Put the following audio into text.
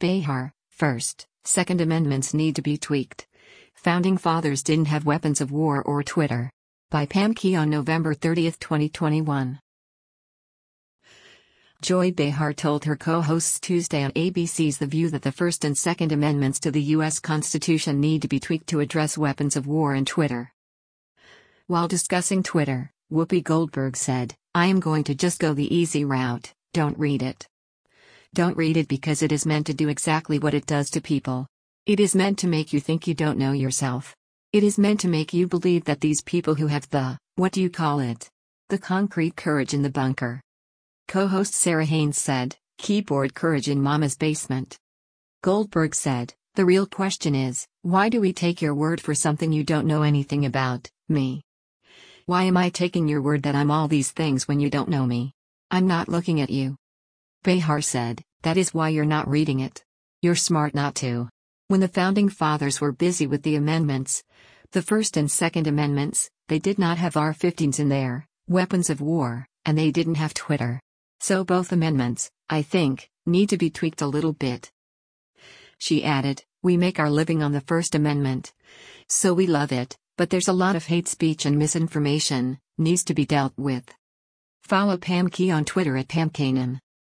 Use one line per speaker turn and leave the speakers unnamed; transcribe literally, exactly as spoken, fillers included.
Behar, First, Second Amendments need to be tweaked. Founding Fathers didn't have weapons of war or Twitter. By Pam Key on November thirtieth, twenty twenty-one. Joy Behar told her co-hosts Tuesday on A B C's The View that the First and Second Amendments to the U S Constitution need to be tweaked to address weapons of war and Twitter. While discussing Twitter, Whoopi Goldberg said, "I am going to just go the easy route, don't read it. Don't read it because it is meant to do exactly what it does to people. It is meant to make you think you don't know yourself. It is meant to make you believe that these people who have the, what do you call it? The concrete courage in the bunker." Co-host Sarah Haynes said, "Keyboard courage in Mama's basement." Goldberg said, "The real question is, why do we take your word for something you don't know anything about, me? Why am I taking your word that I'm all these things when you don't know me? I'm not looking at you." Behar said, "That is why you're not reading it. You're smart not to. When the Founding Fathers were busy with the amendments, the First and Second Amendments, they did not have R fifteens in there, weapons of war, and they didn't have Twitter. So both amendments, I think, need to be tweaked a little bit." She added, "We make our living on the First Amendment. So we love it, but there's a lot of hate speech and misinformation, needs to be dealt with." Follow Pam Key on Twitter at Pam Kanan.